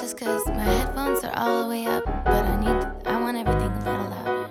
just cause my headphones are all the way up, but I want everything a little louder.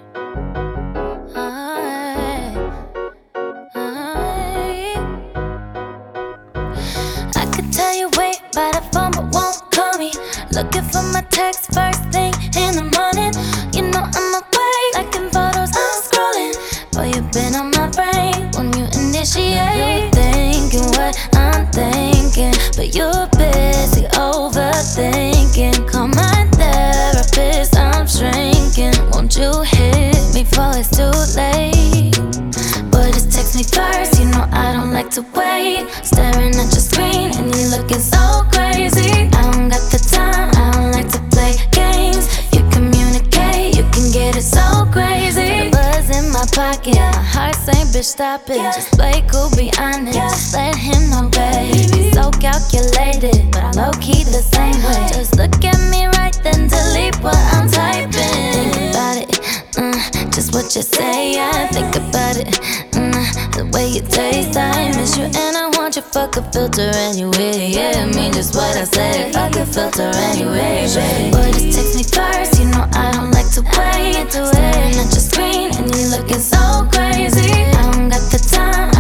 I could tell you wait by the phone, but won't call me. Looking for my text first thing in the morning. You know I'm awake, liking photos, I'm scrolling. Boy, you been on my brain when you initiate. You're thinking what I'm thinking, but you're busy overthinking. Call my therapist, I'm shrinking. Won't you hit me before it's too late? Boy, just text me first, you know I don't like to wait. Staring at your screen and you looking so crazy. I don't got the time, I don't like to play games. You communicate, you can get it so crazy. The buzz in my pocket, my heart saying bitch stop it. Just play cool, be honest, just let him know baby. So calculated, but I'm low-key the same way. Just look at me right then, delete what I'm typing. Think about it, just what you say, I think about it, the way you taste, I miss you and I want you, fuck a filter anyway. Yeah, I mean just what I said, fuck a filter anyway, baby. Boy, just text me first, you know I don't like to wait. Staring at your screen and you looking so crazy. I don't got the time,